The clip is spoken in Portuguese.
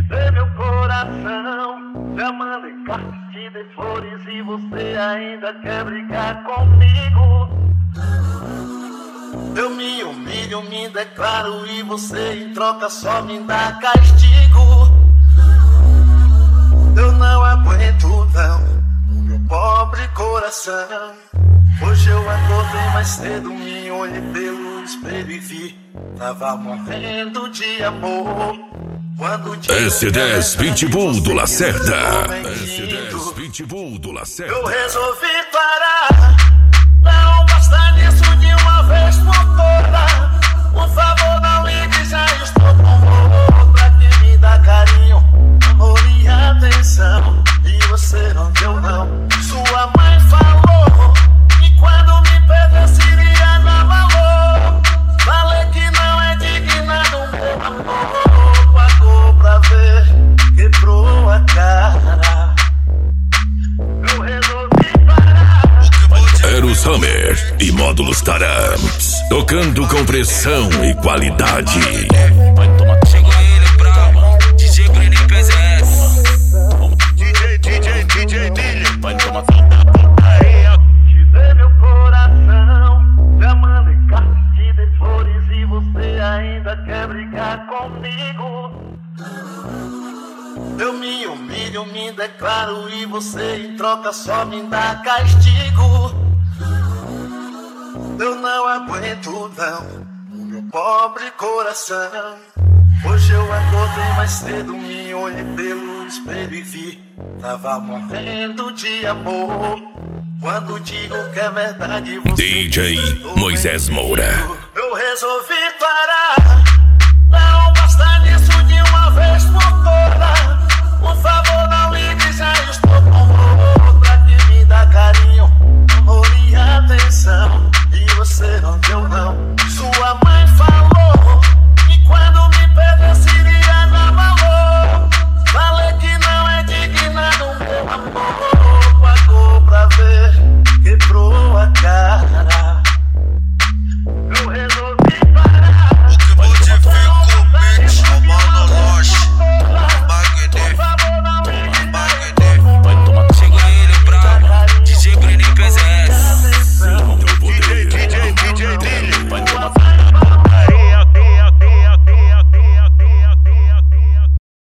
dei meu coração, já mandei cartas, te dei flores e você ainda quer brigar comigo. Eu me humilho, me declaro e você em troca só me dá castigo. Eu não aguento não, meu pobre coração. Hoje eu acordei mais cedo, me olhei pelo espelho e vi, tava morrendo de amor. S10 Pitbull do Lacerda. S10 Pitbull do Lacerda. Eu resolvi parar, não basta nisso de uma vez por todas. Por favor não ligue, já estou com outra que me dá carinho, amor e atenção. E você não deu não, sua mãe falou que quando me perdesse iria dar valor. Falei que não é digna do meu amor. Pagou pra ver, quebrou a cara. Eu resolvi parar. Eros Hammer e módulos Taramps, tocando com pressão e qualidade. Chegou ele bravo, DJ Green PZS. DJ Nilly, vai tomar te dei meu coração, já mandei cartas, te dei flores e você ainda quer brigar comigo. Eu me humilho, me declaro e você em troca só me dá castigo. Eu não aguento não, meu pobre coração. Hoje eu acordei mais cedo, me olhei pelo espelho e vi, tava morrendo de amor. Quando digo que é verdade, você DJ Moisés Moura. eu resolvi parar.